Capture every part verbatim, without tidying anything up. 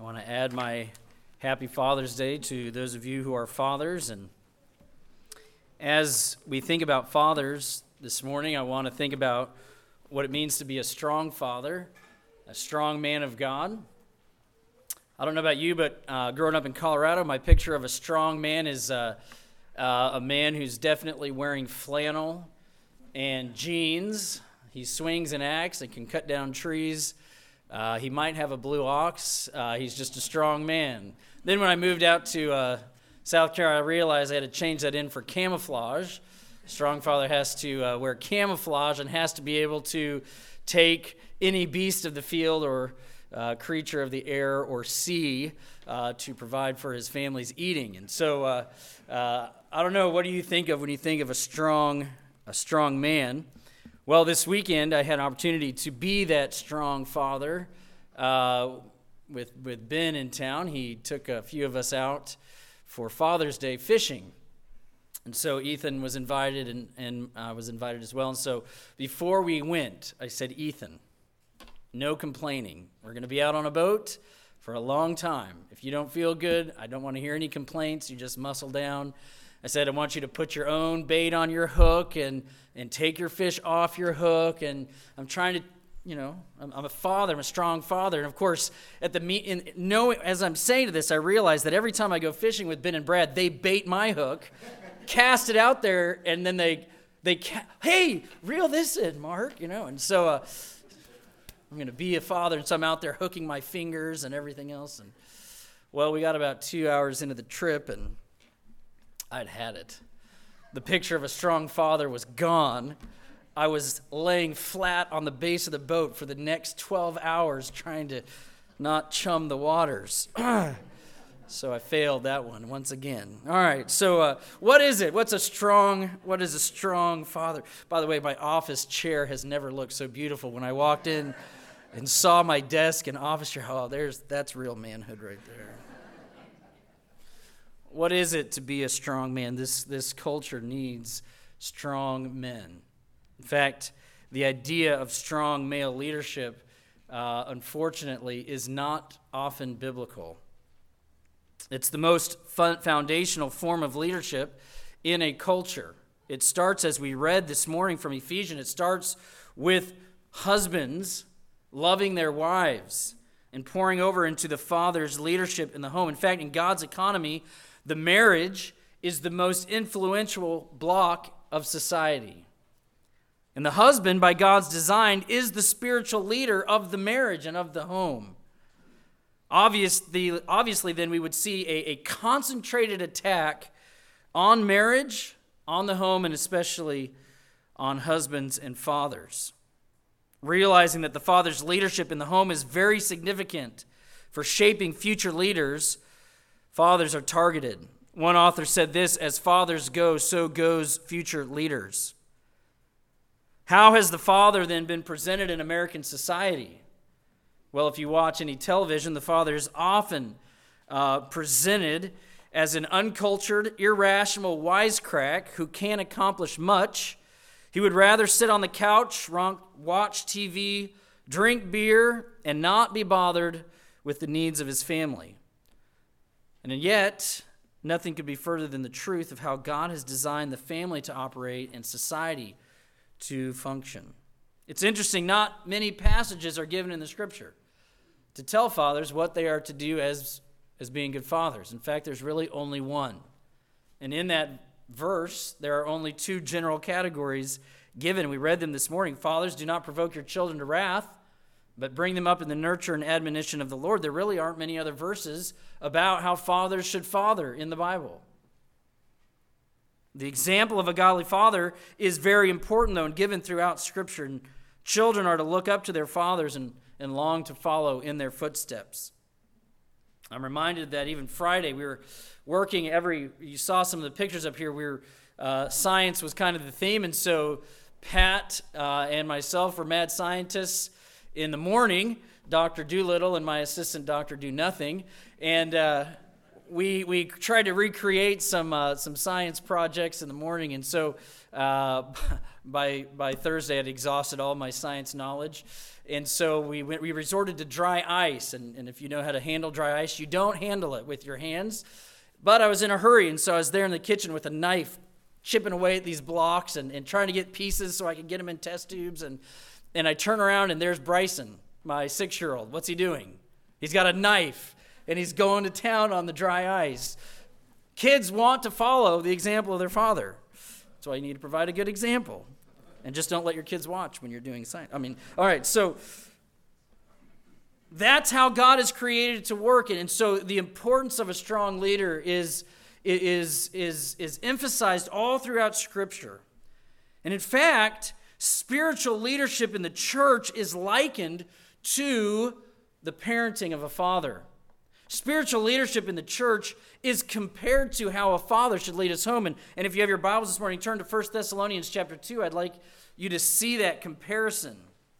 want to add my happy Father's Day to those of you who are fathers. And as we think about fathers this morning, I want to think about what it means to be a strong father, a strong man of God. I don't know about you, but uh, growing up in Colorado, my picture of a strong man is uh, uh, a man who's definitely wearing flannel and jeans. He swings an axe and can cut down trees. Uh, he might have a blue ox. Uh, he's just a strong man. Then when I moved out to uh, South Carolina, I realized I had to change that in for camouflage. Strong father has to uh, wear camouflage and has to be able to take any beast of the field or uh, creature of the air or sea uh, to provide for his family's eating. And so uh, uh, I don't know, what do you think of when you think of a strong, a strong man? Well, this weekend I had an opportunity to be that strong father uh, with with Ben in town. He took a few of us out for Father's Day fishing. And so Ethan was invited, and, and I was invited as well. And so before we went, I said, Ethan, no complaining. We're going to be out on a boat for a long time. If you don't feel good, I don't want to hear any complaints. You just muscle down. I said, I want you to put your own bait on your hook and, and take your fish off your hook. And I'm trying to, you know, I'm, I'm a father. I'm a strong father. And, of course, at the meet, in, no, as I'm saying this, I realize that every time I go fishing with Ben and Brad, they bait my hook, cast it out there, and then they, they ca- hey, reel this in, Mark, you know. And so uh, I'm going to be a father, and so I'm out there hooking my fingers and everything else. And, well, we got about two hours into the trip, and I'd had it. The picture of a strong father was gone. I was laying flat on the base of the boat for the next twelve hours trying to not chum the waters. So I failed that one once again. All right, so uh, what is it? What's a strong, what is a strong father? By the way, my office chair has never looked so beautiful. When I walked in and saw my desk and office chair, oh, there's, that's real manhood right there. What is it to be a strong man? This, this culture needs strong men. In fact, the idea of strong male leadership, uh, unfortunately, is not often biblical. It's the most fun, foundational form of leadership in a culture. It starts, as we read this morning from Ephesians, it starts with husbands loving their wives and pouring over into the father's leadership in the home. In fact, in God's economy, the marriage is the most influential block of society. And the husband, by God's design, is the spiritual leader of the marriage and of the home. Obviously, obviously then we would see a, a concentrated attack on marriage, on the home, and especially on husbands and fathers. Realizing that the father's leadership in the home is very significant for shaping future leaders, fathers are targeted. One author said this, as fathers go, so goes future leaders. How has the father then been presented in American society? Well, if you watch any television, the father is often uh, presented as an uncultured, irrational wisecrack who can't accomplish much. He would rather sit on the couch, watch T V, drink beer, and not be bothered with the needs of his family. And yet, nothing could be further than the truth of how God has designed the family to operate and society to function. It's interesting, not many passages are given in the Scripture to tell fathers what they are to do as, as being good fathers. In fact, there's really only one. And in that verse, there are only two general categories given. We read them this morning. Fathers, do not provoke your children to wrath, but bring them up in the nurture and admonition of the Lord. There really aren't many other verses about how fathers should father in the Bible. The example of a godly father is very important, though, and given throughout Scripture. And children are to look up to their fathers and, and long to follow in their footsteps. I'm reminded that even Friday we were working every, you saw some of the pictures up here, we were, uh, science was kind of the theme, and so Pat uh, and myself were mad scientists in the morning, Doctor Doolittle and my assistant, Doctor Do Nothing, and uh, we we tried to recreate some uh, some science projects in the morning, and so uh, by by Thursday I'd exhausted all my science knowledge, and so we went, we resorted to dry ice. And, and if you know how to handle dry ice, you don't handle it with your hands. But I was in a hurry, and so I was there in the kitchen with a knife, chipping away at these blocks and, and trying to get pieces so I could get them in test tubes. And and I turn around, and there's Bryson, my six-year-old. What's he doing? He's got a knife, and he's going to town on the dry ice. Kids want to follow the example of their father. That's why you need to provide a good example. And just don't let your kids watch when you're doing science. I mean, all right, so that's how God has created it to work. And so the importance of a strong leader is, is, is, is emphasized all throughout Scripture. And in fact, spiritual leadership in the church is likened to the parenting of a father. Spiritual leadership in the church is compared to how a father should lead his home. And, and if you have your Bibles this morning, turn to First Thessalonians chapter two. I'd like you to see that comparison.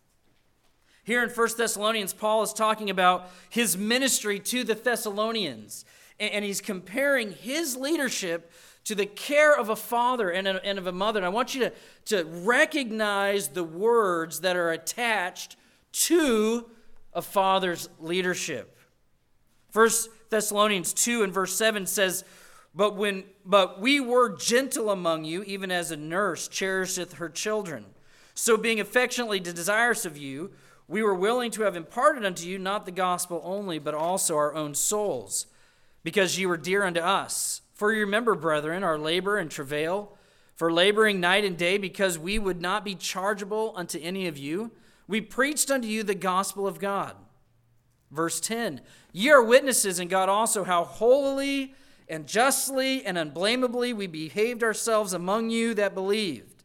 Here in First Thessalonians, Paul is talking about his ministry to the Thessalonians. And, and he's comparing his leadership to the care of a father and, a, and of a mother. And I want you to, to recognize the words that are attached to a father's leadership. First Thessalonians two and verse seven says, But when but we were gentle among you, even as a nurse cherisheth her children. So being affectionately desirous of you, we were willing to have imparted unto you not the gospel only, but also our own souls, because ye were dear unto us. For you remember, brethren, our labor and travail, for laboring night and day, because we would not be chargeable unto any of you. We preached unto you the gospel of God. Verse ten, Ye are witnesses, and God also, how holily and justly and unblameably we behaved ourselves among you that believed.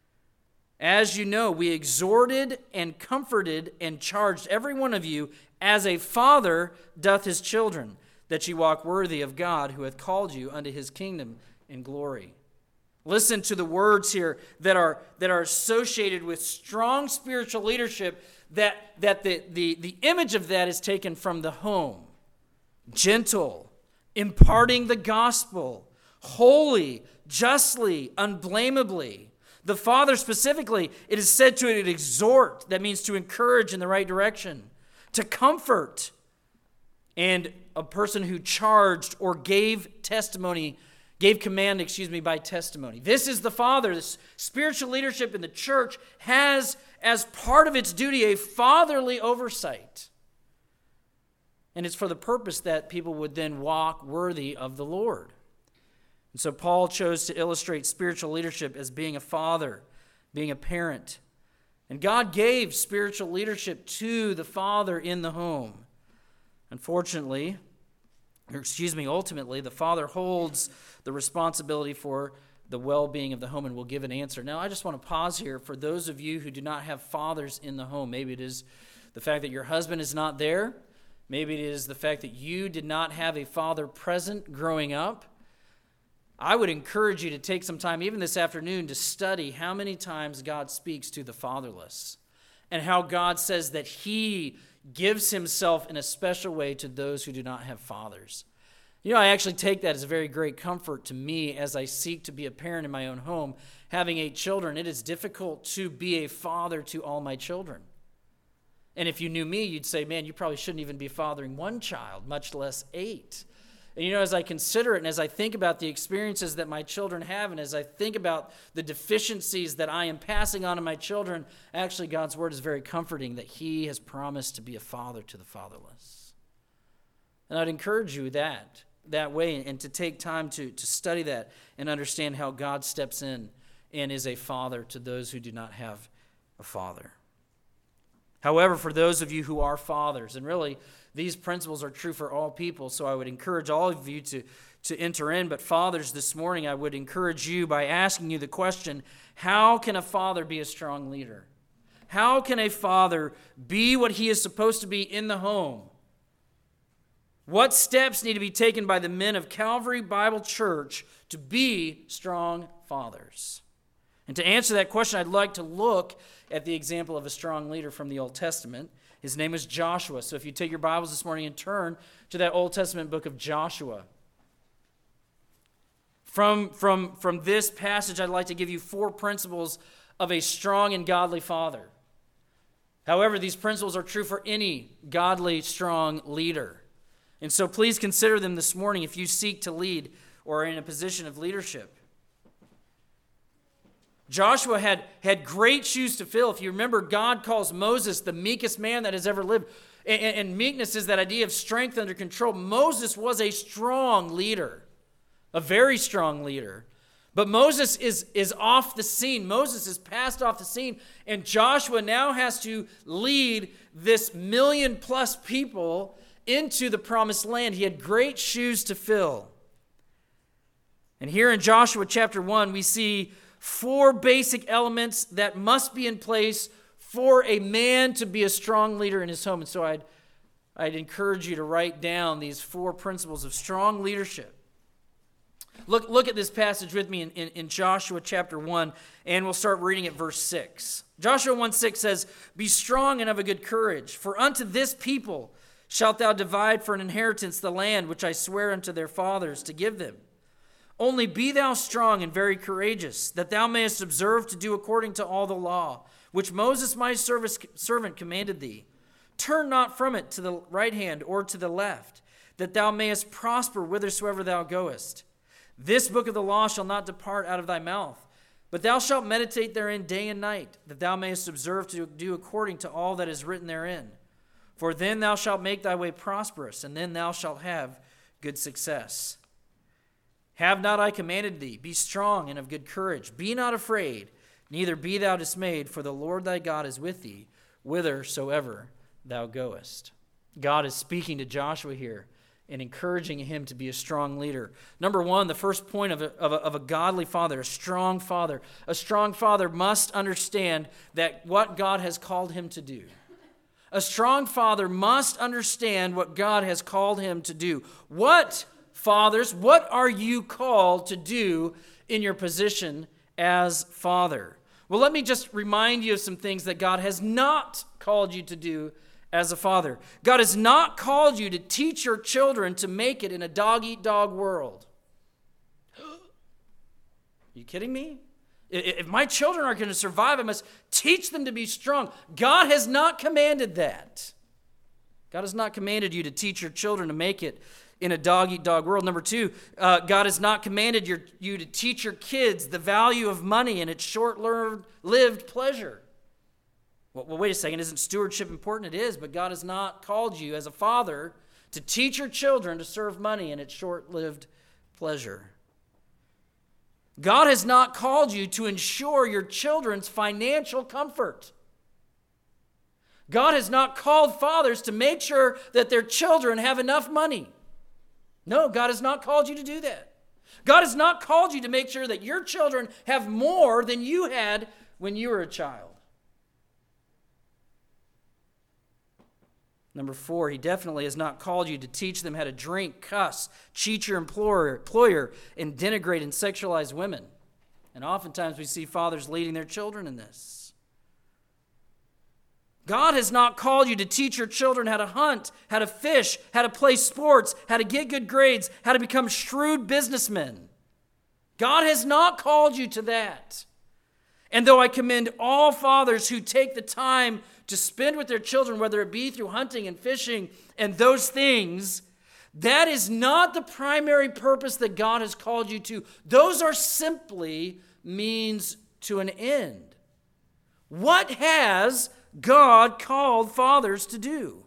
As you know, we exhorted and comforted and charged every one of you as a father doth his children, that ye walk worthy of God, who hath called you unto his kingdom and glory. Listen to the words here that are, that are associated with strong spiritual leadership, that, that the, the, the image of that is taken from the home. Gentle, imparting the gospel, holy, justly, unblameably. The father specifically, it is said to exhort, that means to encourage in the right direction, to comfort, and a person who charged or gave testimony, gave command, excuse me, by testimony. This is the father. This spiritual leadership in the church has, as part of its duty, a fatherly oversight. And it's for the purpose that people would then walk worthy of the Lord. And so Paul chose to illustrate spiritual leadership as being a father, being a parent. And God gave spiritual leadership to the father in the home. Unfortunately, or excuse me, ultimately, the father holds the responsibility for the well-being of the home and will give an answer. Now, I just want to pause here for those of you who do not have fathers in the home. Maybe it is the fact that your husband is not there. Maybe it is the fact that you did not have a father present growing up. I would encourage you to take some time, even this afternoon, to study how many times God speaks to the fatherless and how God says that he gives himself in a special way to those who do not have fathers. You know, I actually take that as a very great comfort to me as I seek to be a parent in my own home. Having eight children, it is difficult to be a father to all my children. And if you knew me, you'd say, man, you probably shouldn't even be fathering one child, much less eight. And you know, as I consider it and as I think about the experiences that my children have and as I think about the deficiencies that I am passing on to my children, actually God's word is very comforting that he has promised to be a father to the fatherless. And I'd encourage you that, that way and to take time to, to study that and understand how God steps in and is a father to those who do not have a father. However, for those of you who are fathers, and really these principles are true for all people, so I would encourage all of you to, to enter in. But fathers, this morning I would encourage you by asking you the question, how can a father be a strong leader? How can a father be what he is supposed to be in the home? What steps need to be taken by the men of Calvary Bible Church to be strong fathers? And to answer that question, I'd like to look at the example of a strong leader from the Old Testament. His name is Joshua. So if you take your Bibles this morning and turn to that Old Testament book of Joshua. From, from, from this passage, I'd like to give you four principles of a strong and godly father. However, these principles are true for any godly, strong leader. And so please consider them this morning if you seek to lead or are in a position of leadership. Joshua had, had great shoes to fill. If you remember, God calls Moses the meekest man that has ever lived. And, and meekness is that idea of strength under control. Moses was a strong leader, a very strong leader. But Moses is, is off the scene. Moses is passed off the scene. And Joshua now has to lead this million plus people into the promised land. He had great shoes to fill. And here in Joshua chapter one, we see four basic elements that must be in place for a man to be a strong leader in his home. And so I'd, I'd encourage you to write down these four principles of strong leadership. Look, look at this passage with me in, in, in Joshua chapter one, and we'll start reading at verse six. Joshua one six says, "Be strong and of a good courage, for unto this people shalt thou divide for an inheritance the land which I swear unto their fathers to give them. Only be thou strong and very courageous, that thou mayest observe to do according to all the law, which Moses my service, servant commanded thee. Turn not from it to the right hand or to the left, that thou mayest prosper whithersoever thou goest. This book of the law shall not depart out of thy mouth, but thou shalt meditate therein day and night, that thou mayest observe to do according to all that is written therein. For then thou shalt make thy way prosperous, and then thou shalt have good success. Have not I commanded thee? Be strong and of good courage. Be not afraid, neither be thou dismayed, for the Lord thy God is with thee, whithersoever thou goest." God is speaking to Joshua here and encouraging him to be a strong leader. Number one, the first point of a, of a, of a godly father, a strong father. A strong father must understand that what God has called him to do. A strong father must understand what God has called him to do. What Fathers, what are you called to do in your position as father? Well, let me just remind you of some things that God has not called you to do as a father. God has not called you to teach your children to make it in a dog-eat-dog world. Are you kidding me? If my children are going to survive, I must teach them to be strong. God has not commanded that. God has not commanded you to teach your children to make it in a dog-eat-dog world. Number two, uh, God has not commanded your, you to teach your kids the value of money and its short-lived pleasure. Well, well, wait a second. Isn't stewardship important? It is, but God has not called you as a father to teach your children to serve money and its short-lived pleasure. God has not called you to ensure your children's financial comfort. God has not called fathers to make sure that their children have enough money. No, God has not called you to do that. God has not called you to make sure that your children have more than you had when you were a child. Number four, he definitely has not called you to teach them how to drink, cuss, cheat your employer, employer, and denigrate and sexualize women. And oftentimes we see fathers leading their children in this. God has not called you to teach your children how to hunt, how to fish, how to play sports, how to get good grades, how to become shrewd businessmen. God has not called you to that. And though I commend all fathers who take the time to spend with their children, whether it be through hunting and fishing and those things, that is not the primary purpose that God has called you to. Those are simply means to an end. What has God called fathers to do?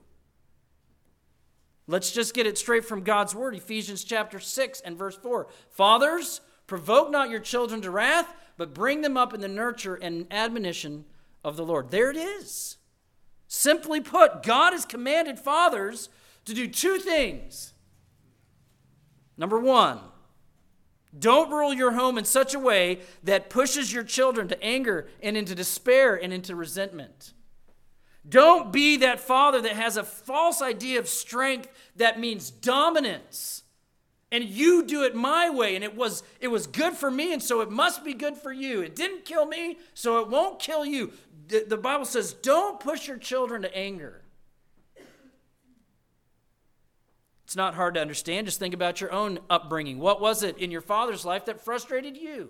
Let's just get it straight from God's word. Ephesians chapter six and verse four. Fathers, provoke not your children to wrath, but bring them up in the nurture and admonition of the Lord. There it is. Simply put, God has commanded fathers to do two things. Number one, don't rule your home in such a way that pushes your children to anger and into despair and into resentment. Don't be that father that has a false idea of strength that means dominance. And you do it my way, and it was, it was good for me, and so it must be good for you. It didn't kill me, so it won't kill you. The, the Bible says, don't push your children to anger. It's not hard to understand. Just think about your own upbringing. What was it in your father's life that frustrated you?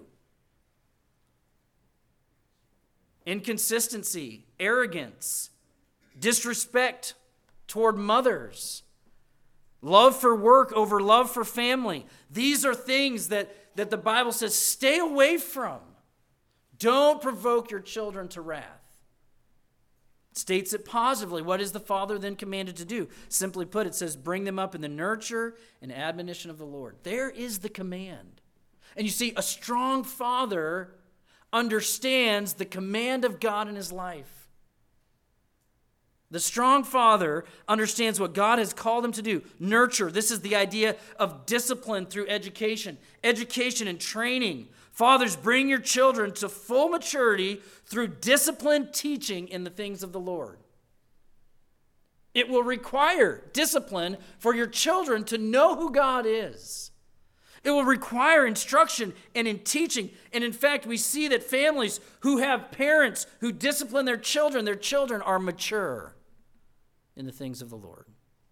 Inconsistency, arrogance, disrespect toward mothers, love for work over love for family. These are things that, that the Bible says stay away from. Don't provoke your children to wrath. It states it positively. What is the father then commanded to do? Simply put, it says, bring them up in the nurture and admonition of the Lord. There is the command. And you see, a strong father understands the command of God in his life. The strong father understands what God has called him to do. Nurture. This is the idea of discipline through education. Education and training. Fathers, bring your children to full maturity through disciplined teaching in the things of the Lord. It will require discipline for your children to know who God is. It will require instruction and in teaching. And in fact, we see that families who have parents who discipline their children, their children are mature in the things of the Lord.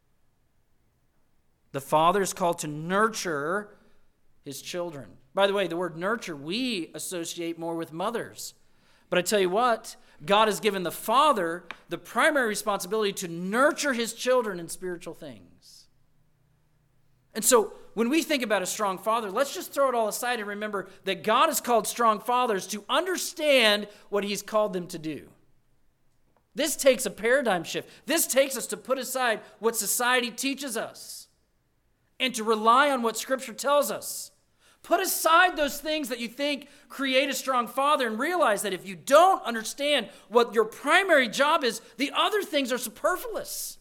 The father is called to nurture his children. By the way, the word nurture we associate more with mothers. But I tell you what, God has given the father the primary responsibility to nurture his children in spiritual things. And so when we think about a strong father, let's just throw it all aside and remember that God has called strong fathers to understand what he's called them to do. This takes a paradigm shift. This takes us to put aside what society teaches us and to rely on what Scripture tells us. Put aside those things that you think create a strong father and realize that if you don't understand what your primary job is, the other things are superfluous.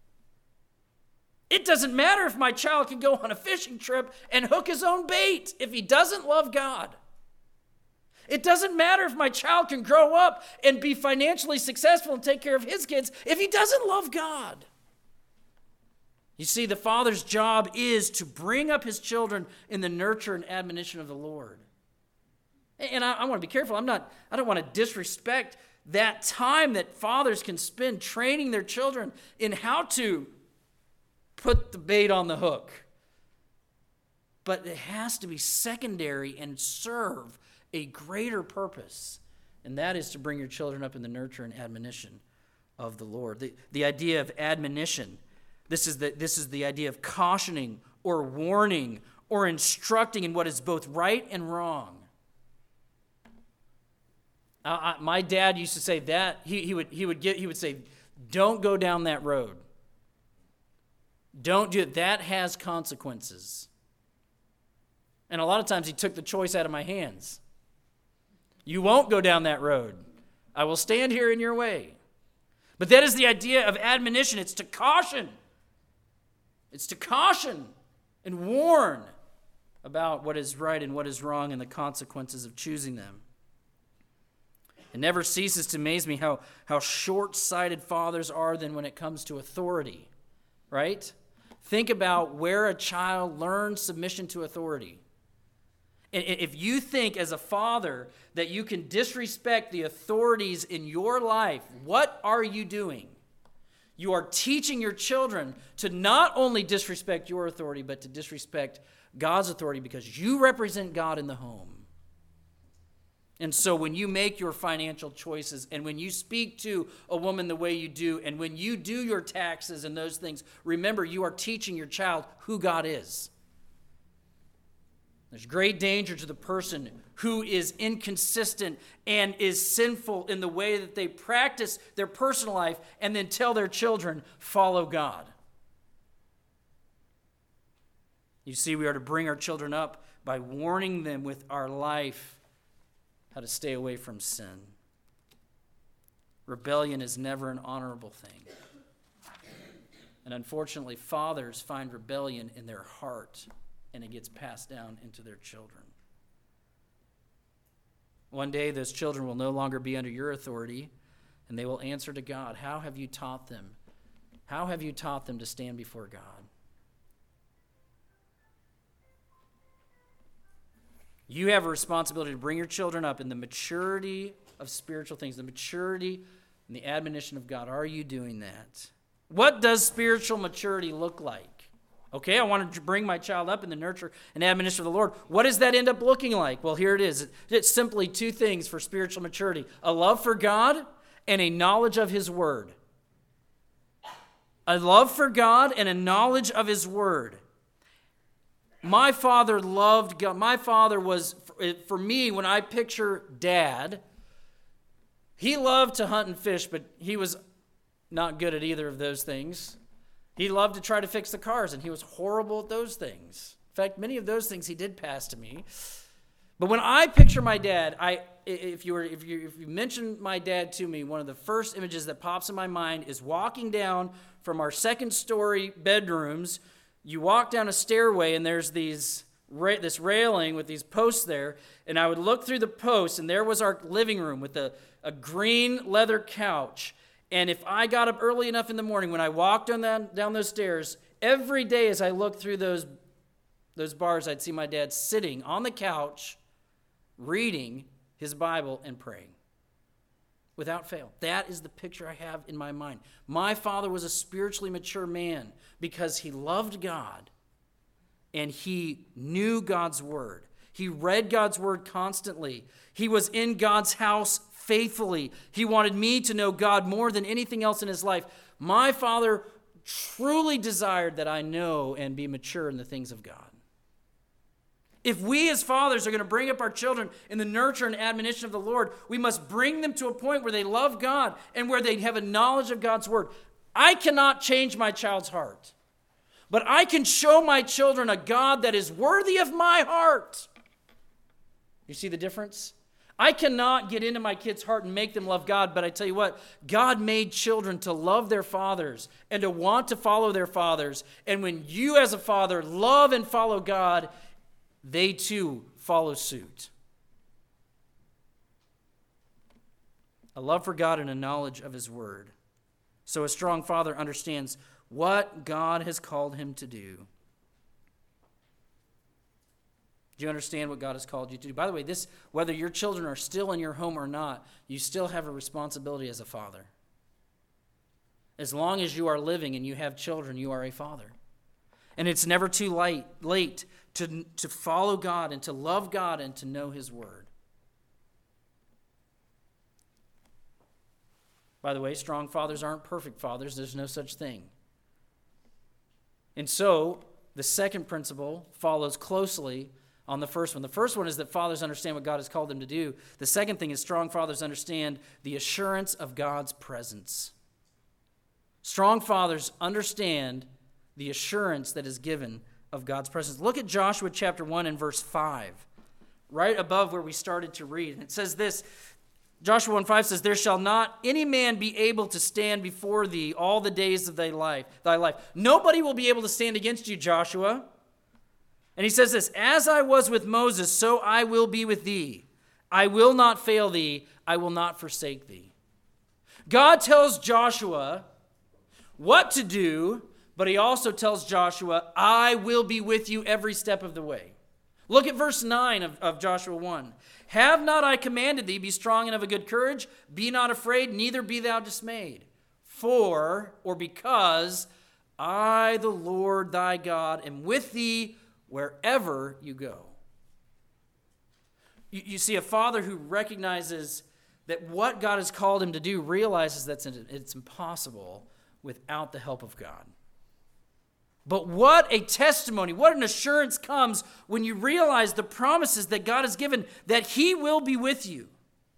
It doesn't matter if my child can go on a fishing trip and hook his own bait if he doesn't love God. It doesn't matter if my child can grow up and be financially successful and take care of his kids if he doesn't love God. You see, the father's job is to bring up his children in the nurture and admonition of the Lord. And I, I want to be careful. I'm not, I don't want to disrespect that time that fathers can spend training their children in how to put the bait on the hook. But it has to be secondary and serve a greater purpose. And that is to bring your children up in the nurture and admonition of the Lord. The, the idea of admonition, this is the, this is the idea of cautioning or warning or instructing in what is both right and wrong. I, I, my dad used to say that. He, he would, he would get, he would say, don't go down that road. Don't do it. That has consequences. And a lot of times he took the choice out of my hands. You won't go down that road. I will stand here in your way. But that is the idea of admonition. It's to caution. It's to caution and warn about what is right and what is wrong and the consequences of choosing them. It never ceases to amaze me how, how short-sighted fathers are then when it comes to authority, right? Think about where a child learns submission to authority. And if you think as a father that you can disrespect the authorities in your life, what are you doing? You are teaching your children to not only disrespect your authority, but to disrespect God's authority because you represent God in the home. And so when you make your financial choices and when you speak to a woman the way you do and when you do your taxes and those things, remember you are teaching your child who God is. There's great danger to the person who is inconsistent and is sinful in the way that they practice their personal life and then tell their children, follow God. You see, we are to bring our children up by warning them with our life how to stay away from sin. Rebellion is never an honorable thing. And unfortunately, fathers find rebellion in their heart, and it gets passed down into their children. One day, those children will no longer be under your authority, and they will answer to God, how have you taught them? How have you taught them to stand before God? You have a responsibility to bring your children up in the maturity of spiritual things, the maturity and the admonition of God. Are you doing that? What does spiritual maturity look like? Okay, I want to bring my child up in the nurture and admonition of the Lord. What does that end up looking like? Well, here it is. It's simply two things for spiritual maturity: a love for God and a knowledge of His Word. A love for God and a knowledge of His Word. My father loved God. My father was, for me, when I picture Dad, he loved to hunt and fish, but he was not good at either of those things. He loved to try to fix the cars, and he was horrible at those things. In fact, many of those things he did pass to me. But when I picture my dad, I if you were if you if you mention my dad to me, one of the first images that pops in my mind is walking down from our second story bedrooms. You walk down a stairway, and there's these this railing with these posts there, and I would look through the posts, and there was our living room with a, a green leather couch. And if I got up early enough in the morning, when I walked down, that, down those stairs, every day as I looked through those, those bars, I'd see my dad sitting on the couch, reading his Bible and praying. Without fail. That is the picture I have in my mind. My father was a spiritually mature man because he loved God and he knew God's Word. He read God's Word constantly. He was in God's house faithfully. He wanted me to know God more than anything else in his life. My father truly desired that I know and be mature in the things of God. If we as fathers are going to bring up our children in the nurture and admonition of the Lord, we must bring them to a point where they love God and where they have a knowledge of God's Word. I cannot change my child's heart, but I can show my children a God that is worthy of my heart. You see the difference? I cannot get into my kid's heart and make them love God, but I tell you what, God made children to love their fathers and to want to follow their fathers. And when you as a father love and follow God, they too follow suit. A love for God and a knowledge of His Word. So a strong father understands what God has called him to do. Do you understand what God has called you to do? By the way, this, whether your children are still in your home or not, you still have a responsibility as a father. As long as you are living and you have children, you are a father. And it's never too late, late to, to follow God and to love God and to know His Word. By the way, strong fathers aren't perfect fathers. There's no such thing. And so, the second principle follows closely on the first one. The first one is that fathers understand what God has called them to do. The second thing is strong fathers understand the assurance of God's presence. Strong fathers understand the assurance that is given of God's presence. Look at Joshua chapter one and verse five, right above where we started to read. And it says this, Joshua one five says, "There shall not any man be able to stand before thee all the days of thy life. Thy life. Nobody will be able to stand against you, Joshua." And he says this, "As I was with Moses, so I will be with thee. I will not fail thee. I will not forsake thee." God tells Joshua what to do, but he also tells Joshua, "I will be with you every step of the way." Look at verse nine of, of Joshua one. "Have not I commanded thee, be strong and of a good courage? Be not afraid, neither be thou dismayed. For," or because, "I, the Lord thy God, am with thee wherever you go." You, you see, a father who recognizes that what God has called him to do realizes that it's impossible without the help of God. But what a testimony, what an assurance comes when you realize the promises that God has given, that He will be with you.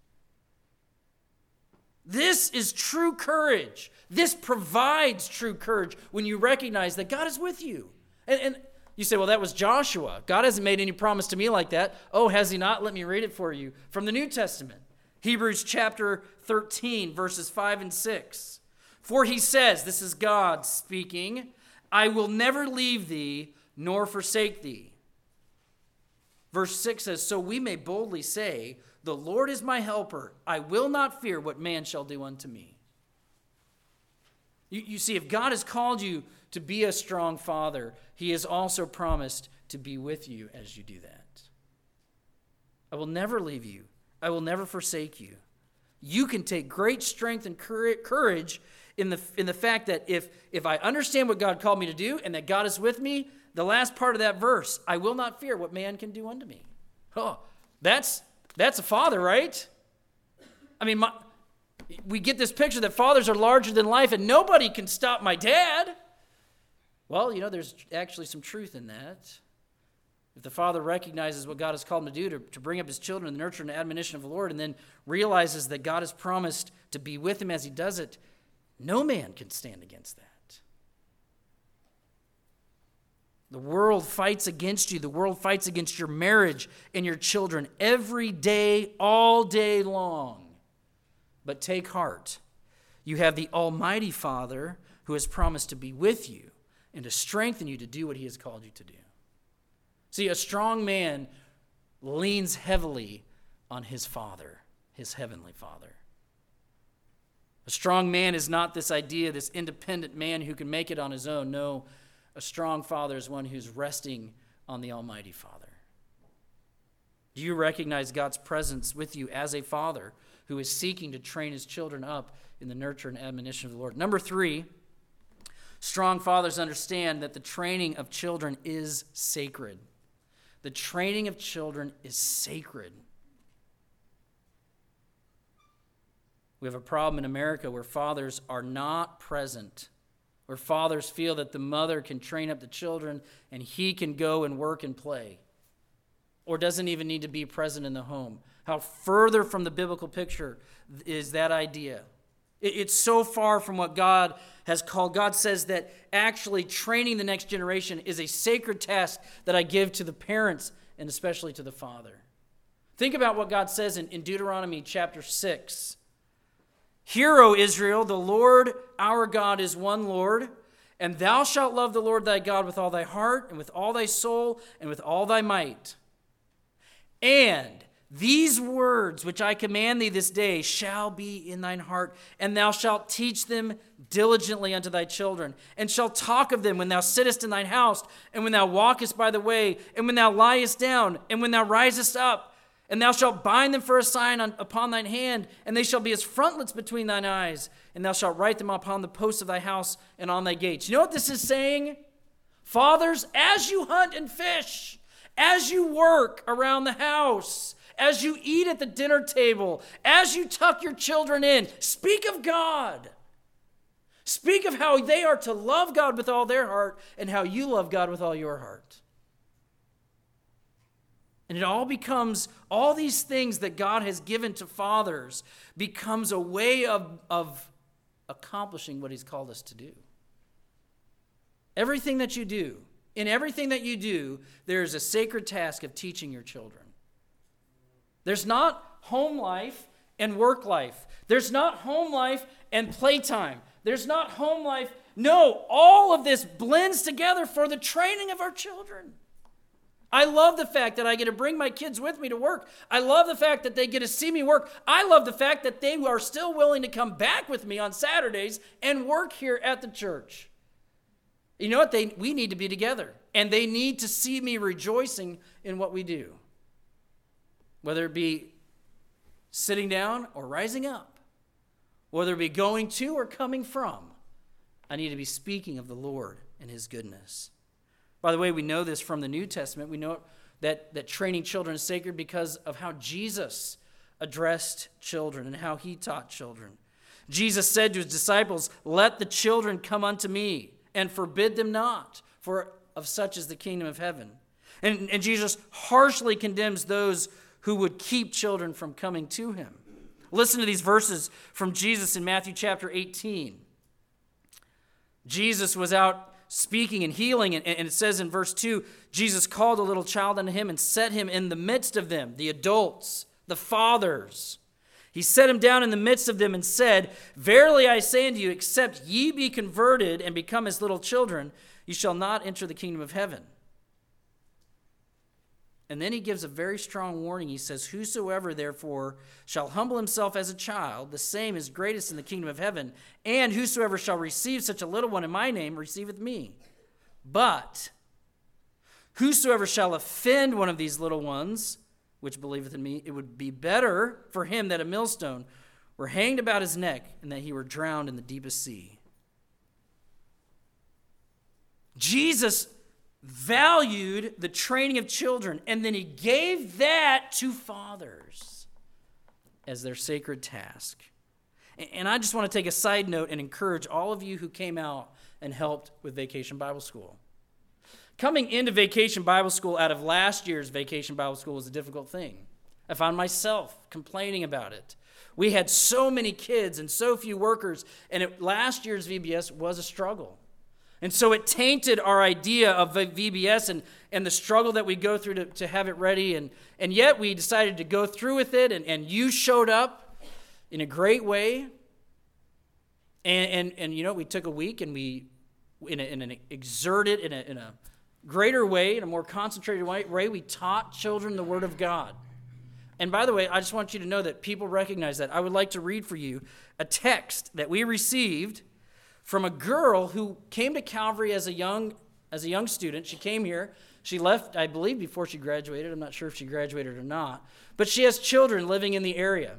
This is true courage. This provides true courage when you recognize that God is with you. And, and you say, well, that was Joshua. God hasn't made any promise to me like that. Oh, has He not? Let me read it for you from the New Testament. Hebrews chapter thirteen, verses five and six. "For He says," this is God speaking, "I will never leave thee nor forsake thee." Verse six says, "So we may boldly say, the Lord is my helper. I will not fear what man shall do unto me." You, you see, if God has called you to be a strong father, He has also promised to be with you as you do that. "I will never leave you. I will never forsake you." You can take great strength and courage in the in the fact that if, if I understand what God called me to do and that God is with me, the last part of that verse, I will not fear what man can do unto me. Oh, that's that's a father, right? I mean, my, we get this picture that fathers are larger than life and nobody can stop my dad. Well, you know, there's actually some truth in that. If the father recognizes what God has called him to do, to, to bring up his children in the nurture and admonition of the Lord, and then realizes that God has promised to be with him as he does it, no man can stand against that. The world fights against you. The world fights against your marriage and your children every day, all day long. But take heart. You have the Almighty Father who has promised to be with you and to strengthen you to do what he has called you to do. See, a strong man leans heavily on his Father, his heavenly Father. A strong man is not this idea, this independent man who can make it on his own. No, a strong father is one who's resting on the Almighty Father. Do you recognize God's presence with you as a father who is seeking to train his children up in the nurture and admonition of the Lord? Number three, strong fathers understand that the training of children is sacred. The training of children is sacred. We have a problem in America where fathers are not present, where fathers feel that the mother can train up the children and he can go and work and play, or doesn't even need to be present in the home. How further from the biblical picture is that idea? It's so far from what God has called. God says that actually training the next generation is a sacred task that I give to the parents and especially to the father. Think about what God says in, in Deuteronomy chapter six. Hear, O Israel, the Lord our God is one Lord, and thou shalt love the Lord thy God with all thy heart and with all thy soul and with all thy might. And these words which I command thee this day shall be in thine heart, and thou shalt teach them diligently unto thy children, and shalt talk of them when thou sittest in thine house, and when thou walkest by the way, and when thou liest down, and when thou risest up. And thou shalt bind them for a sign on, upon thine hand, and they shall be as frontlets between thine eyes, and thou shalt write them upon the posts of thy house and on thy gates. You know what this is saying? Fathers, as you hunt and fish, as you work around the house, as you eat at the dinner table, as you tuck your children in, speak of God. Speak of how they are to love God with all their heart and how you love God with all your heart. And it all becomes, all these things that God has given to fathers becomes a way of, of accomplishing what he's called us to do. Everything that you do, in everything that you do, there is a sacred task of teaching your children. There's not home life and work life. There's not home life and playtime. There's not home life. No, all of this blends together for the training of our children. I love the fact that I get to bring my kids with me to work. I love the fact that they get to see me work. I love the fact that they are still willing to come back with me on Saturdays and work here at the church. You know what? They, we need to be together, and they need to see me rejoicing in what we do. Whether it be sitting down or rising up, whether it be going to or coming from, I need to be speaking of the Lord and his goodness. By the way, we know this from the New Testament. We know that, that training children is sacred because of how Jesus addressed children and how he taught children. Jesus said to his disciples, "Let the children come unto me, and forbid them not, for of such is the kingdom of heaven." And, and Jesus harshly condemns those who would keep children from coming to him. Listen to these verses from Jesus in Matthew chapter eighteen. Jesus was out speaking and healing, and, and it says in verse two, Jesus called a little child unto him and set him in the midst of them, the adults, the fathers. He set him down in the midst of them and said, "Verily I say unto you, except ye be converted and become as little children, you shall not enter the kingdom of heaven." And then he gives a very strong warning. He says, "Whosoever therefore shall humble himself as a child, the same is greatest in the kingdom of heaven. And whosoever shall receive such a little one in my name receiveth me. But whosoever shall offend one of these little ones, which believeth in me, it would be better for him that a millstone were hanged about his neck, and that he were drowned in the deepest sea. Jesus valued the training of children, and then he gave that to fathers as their sacred task. And I just want to take a side note and encourage all of you who came out and helped with Vacation Bible School. Coming into Vacation Bible School out of last year's Vacation Bible School was a difficult thing. I found myself complaining about it. We had so many kids and so few workers, and it, last year's V B S was a struggle. And so it tainted our idea of V B S and, and the struggle that we go through to, to have it ready. And, and yet we decided to go through with it, and, and you showed up in a great way. And, and, and you know, we took a week and we, in, a, in an exerted, in a, in a greater way, in a more concentrated way, we taught children the Word of God. And by the way, I just want you to know that people recognize that. I would like to read for you a text that we received from a girl who came to Calvary as a young as a young student. She came here. She left, I believe, before she graduated. I'm not sure if she graduated or not. But she has children living in the area.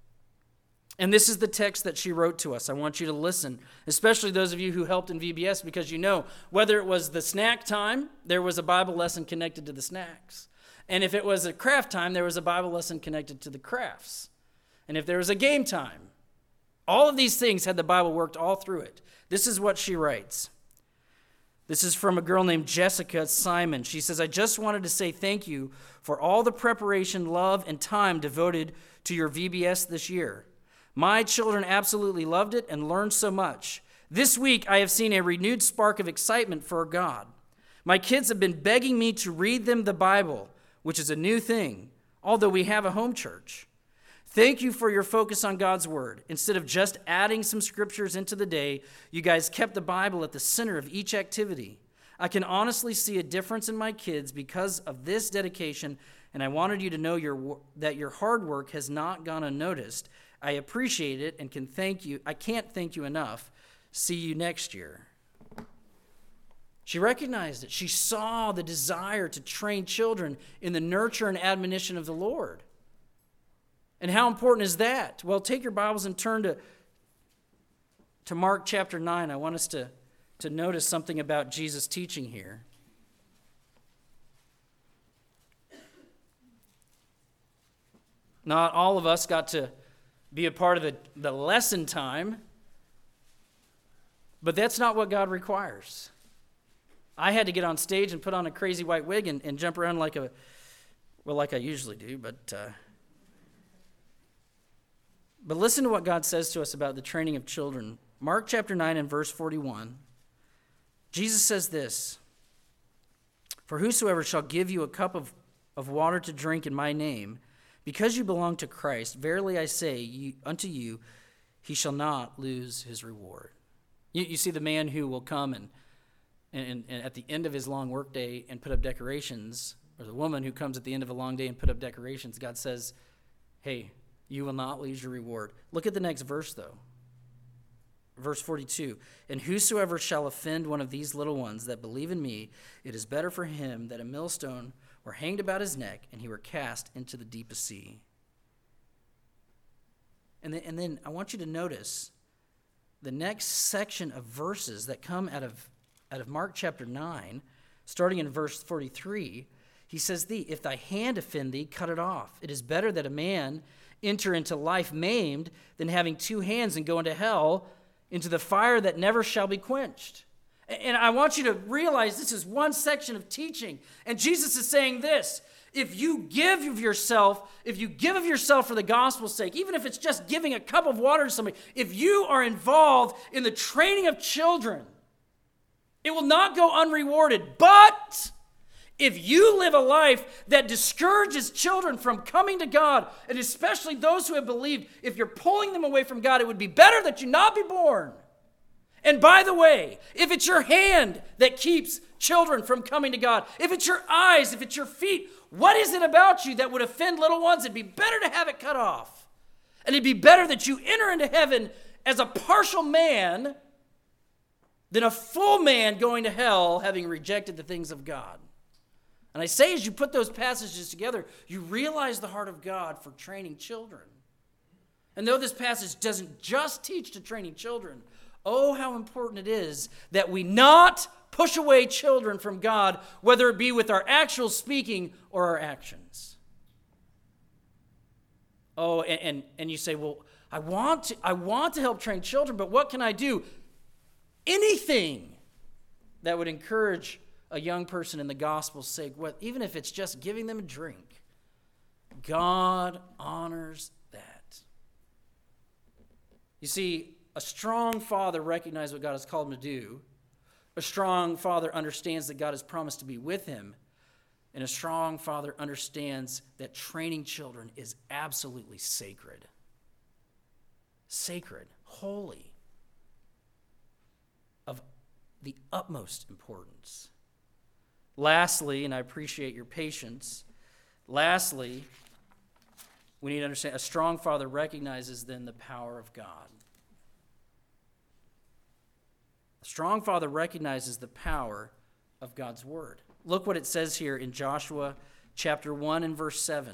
And this is the text that she wrote to us. I want you to listen, especially those of you who helped in V B S, because you know, whether it was the snack time, there was a Bible lesson connected to the snacks. And if it was a craft time, there was a Bible lesson connected to the crafts. And if there was a game time, all of these things had the Bible worked all through it. This is what she writes. This is from a girl named Jessica Simon. She says, I just wanted to say thank you for all the preparation, love, and time devoted to your V B S this year. My children absolutely loved it and learned so much. This week, I have seen a renewed spark of excitement for God. My kids have been begging me to read them the Bible, which is a new thing, although we have a home church. Thank you for your focus on God's Word. Instead of just adding some scriptures into the day, you guys kept the Bible at the center of each activity. I can honestly see a difference in my kids because of this dedication, and I wanted you to know your, that your hard work has not gone unnoticed. I appreciate it and can thank you. I can't thank you enough. See you next year. She recognized it. She saw the desire to train children in the nurture and admonition of the Lord. And how important is that? Well, take your Bibles and turn to, to Mark chapter nine. I want us to, to notice something about Jesus' teaching here. Not all of us got to be a part of the, the lesson time, but that's not what God requires. I had to get on stage and put on a crazy white wig and, and jump around like a, well, like I usually do, but uh, but listen to what God says to us about the training of children. Mark chapter nine and verse forty-one. Jesus says this, for whosoever shall give you a cup of, of water to drink in my name, because you belong to Christ, verily I say you, unto you, he shall not lose his reward. You, you see the man who will come and, and, and at the end of his long workday and put up decorations, or the woman who comes at the end of a long day and put up decorations, God says, hey, you will not lose your reward. Look at the next verse, though. Verse forty-two, and whosoever shall offend one of these little ones that believe in me, it is better for him that a millstone were hanged about his neck and he were cast into the deepest sea. And then, and then I want you to notice the next section of verses that come out of, out of Mark chapter nine, starting in verse forty-three. He says, thee, if thy hand offend thee, cut it off. It is better that a man enter into life maimed than having two hands and go into hell, into the fire that never shall be quenched. And I want you to realize this is one section of teaching. And Jesus is saying this, if you give of yourself, if you give of yourself for the gospel's sake, even if it's just giving a cup of water to somebody, if you are involved in the training of children, it will not go unrewarded. But if you live a life that discourages children from coming to God, and especially those who have believed, if you're pulling them away from God, it would be better that you not be born. And by the way, if it's your hand that keeps children from coming to God, if it's your eyes, if it's your feet, what is it about you that would offend little ones? It'd be better to have it cut off. And it'd be better that you enter into heaven as a partial man than a full man going to hell having rejected the things of God. And I say as you put those passages together, you realize the heart of God for training children. And though this passage doesn't just teach to training children, oh, how important it is that we not push away children from God, whether it be with our actual speaking or our actions. Oh, and, and, and you say, well, I want to, I want to help train children, but what can I do? Anything that would encourage a young person in the gospel's sake, what, even if it's just giving them a drink. God honors that. You see, a strong father recognizes what God has called him to do. A strong father understands that God has promised to be with him. And a strong father understands that training children is absolutely sacred. Sacred, holy, of the utmost importance. Lastly, and I appreciate your patience, lastly, we need to understand a strong father recognizes then the power of God. A strong father recognizes the power of God's word. Look what it says here in Joshua chapter one and verse seven.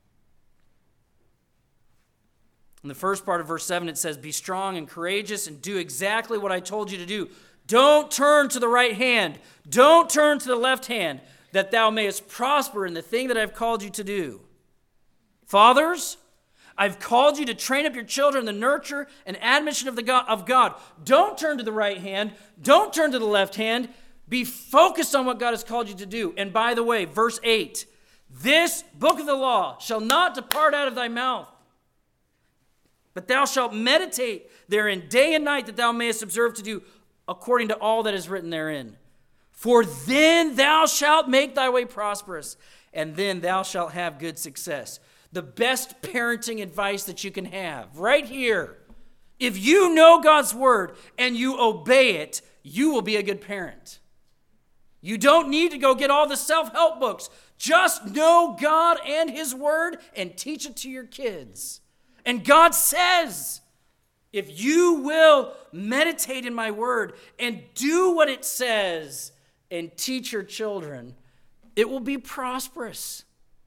In the first part of verse seven, it says, "Be strong and courageous and do exactly what I told you to do. Don't turn to the right hand. Don't turn to the left hand, that thou mayest prosper in the thing that I've called you to do. Fathers, I've called you to train up your children in the nurture and admonition of, the God, of God. Don't turn to the right hand. Don't turn to the left hand. Be focused on what God has called you to do." And by the way, verse eight, "This book of the law shall not depart out of thy mouth, but thou shalt meditate therein day and night, that thou mayest observe to do according to all that is written therein. For then thou shalt make thy way prosperous, and then thou shalt have good success." The best parenting advice that you can have, right here. If you know God's word and you obey it, you will be a good parent. You don't need to go get all the self-help books. Just know God and his word and teach it to your kids. And God says, if you will meditate in my word and do what it says and teach your children, it will be prosperous.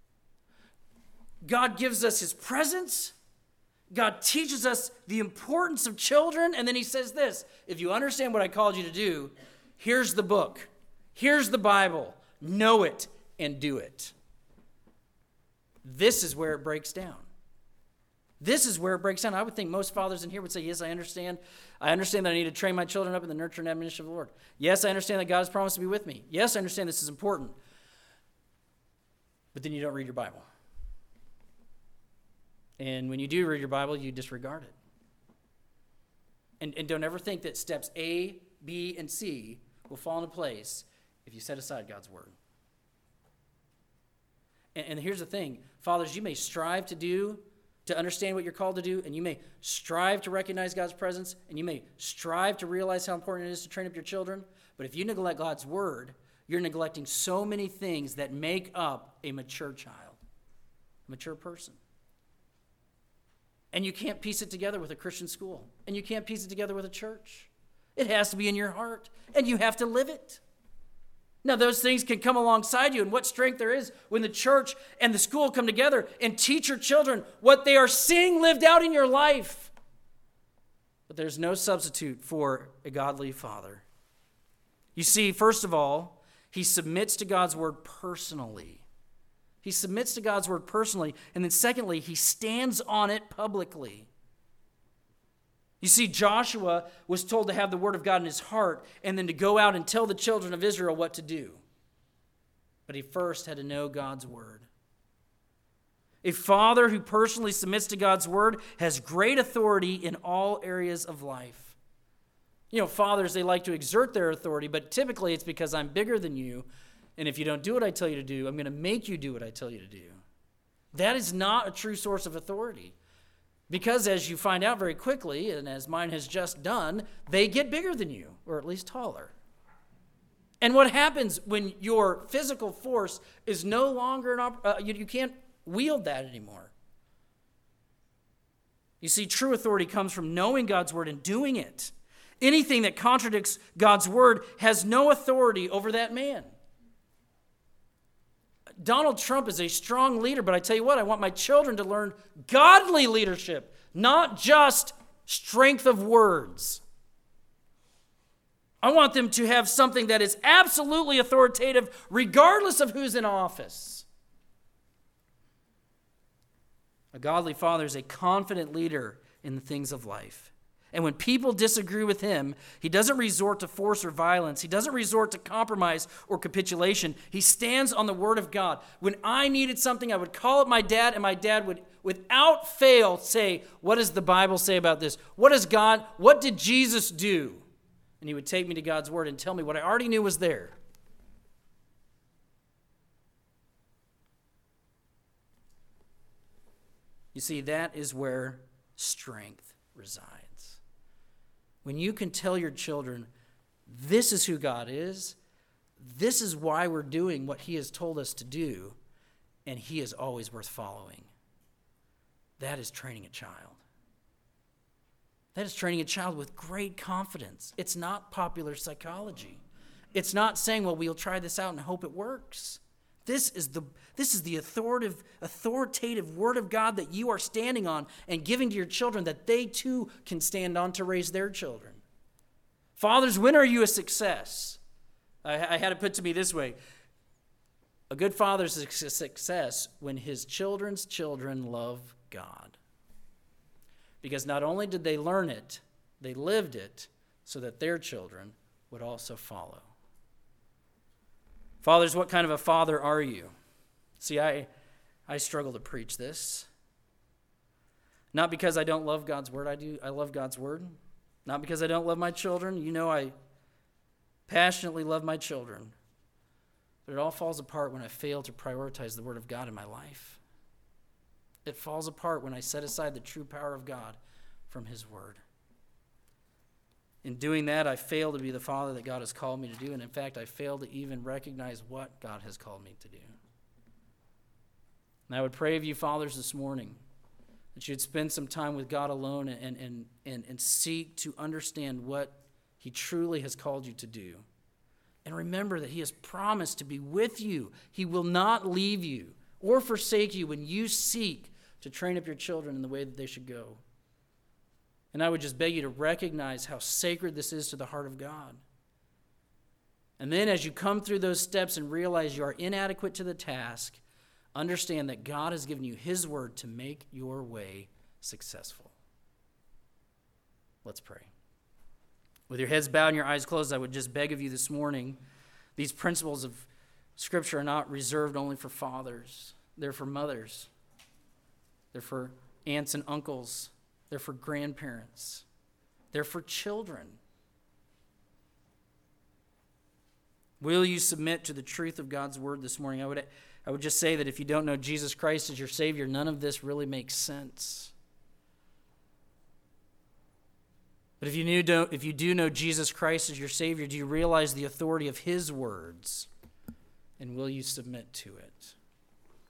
God gives us his presence. God teaches us the importance of children. And then he says this, if you understand what I called you to do, here's the book. Here's the Bible. Know it and do it. This is where it breaks down. This is where it breaks down. I would think most fathers in here would say, yes, I understand. I understand that I need to train my children up in the nurture and admonition of the Lord. Yes, I understand that God has promised to be with me. Yes, I understand this is important. But then you don't read your Bible. And when you do read your Bible, you disregard it. And, and don't ever think that steps A, B, and C will fall into place if you set aside God's word. And, and here's the thing. Fathers, you may strive to do, to understand what you're called to do, and you may strive to recognize God's presence, and you may strive to realize how important it is to train up your children. But if you neglect God's word, you're neglecting so many things that make up a mature child, a mature person. And you can't piece it together with a Christian school. And you can't piece it together with a church. It has to be in your heart. And you have to live it. Now, those things can come alongside you. And what strength there is when the church and the school come together and teach your children what they are seeing lived out in your life. But there's no substitute for a godly father. You see, first of all, he submits to God's word personally. He submits to God's word personally. And then secondly, he stands on it publicly. You see, Joshua was told to have the word of God in his heart and then to go out and tell the children of Israel what to do. But he first had to know God's word. A father who personally submits to God's word has great authority in all areas of life. You know, fathers, they like to exert their authority, but typically it's because I'm bigger than you. And if you don't do what I tell you to do, I'm going to make you do what I tell you to do. That is not a true source of authority. Because as you find out very quickly, and as mine has just done, they get bigger than you, or at least taller. And what happens when your physical force is no longer, an op- uh, you, you can't wield that anymore. You see, true authority comes from knowing God's word and doing it. Anything that contradicts God's word has no authority over that man. Donald Trump is a strong leader, but I tell you what, I want my children to learn godly leadership, not just strength of words. I want them to have something that is absolutely authoritative, regardless of who's in office. A godly father is a confident leader in the things of life. And when people disagree with him, he doesn't resort to force or violence. He doesn't resort to compromise or capitulation. He stands on the word of God. When I needed something, I would call up my dad, and my dad would, without fail, say, what does the Bible say about this? What does God, what did Jesus do? And he would take me to God's word and tell me what I already knew was there. You see, that is where strength resides. When you can tell your children, this is who God is, this is why we're doing what he has told us to do, and he is always worth following. That is training a child. That is training a child with great confidence. It's not popular psychology. It's not saying, well, we'll try this out and hope it works. This is the this is the authoritative, authoritative word of God that you are standing on and giving to your children that they too can stand on to raise their children. Fathers, when are you a success? I, I had it put to me this way. A good father is a success when his children's children love God. Because not only did they learn it, they lived it so that their children would also follow. Fathers, what kind of a father are you? See, I, I struggle to preach this. Not because I don't love God's word. I do. I love God's word. Not because I don't love my children. You know I passionately love my children. But it all falls apart when I fail to prioritize the word of God in my life. It falls apart when I set aside the true power of God from his word. In doing that, I fail to be the father that God has called me to do, and in fact, I fail to even recognize what God has called me to do. And I would pray of you, fathers, this morning, that you'd spend some time with God alone and, and, and, and seek to understand what he truly has called you to do. And remember that he has promised to be with you. He will not leave you or forsake you when you seek to train up your children in the way that they should go. And I would just beg you to recognize how sacred this is to the heart of God. And then as you come through those steps and realize you are inadequate to the task, understand that God has given you his word to make your way successful. Let's pray. With your heads bowed and your eyes closed, I would just beg of you this morning, these principles of Scripture are not reserved only for fathers. They're for mothers. They're for aunts and uncles. They're for grandparents. They're for children. Will you submit to the truth of God's word this morning? I would, I would just say that if you don't know Jesus Christ as your Savior, none of this really makes sense. But if you, knew, don't, if you do know Jesus Christ as your Savior, do you realize the authority of his words? And will you submit to it?